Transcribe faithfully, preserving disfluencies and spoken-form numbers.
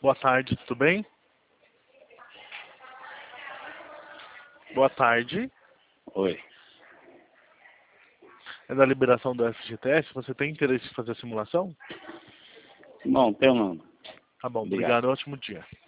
Boa tarde, tudo bem? Boa tarde. Oi. É da liberação do F G T S. Você tem interesse em fazer a simulação? Não, tenho não. Tá bom, Obrigado. obrigado. Ótimo dia.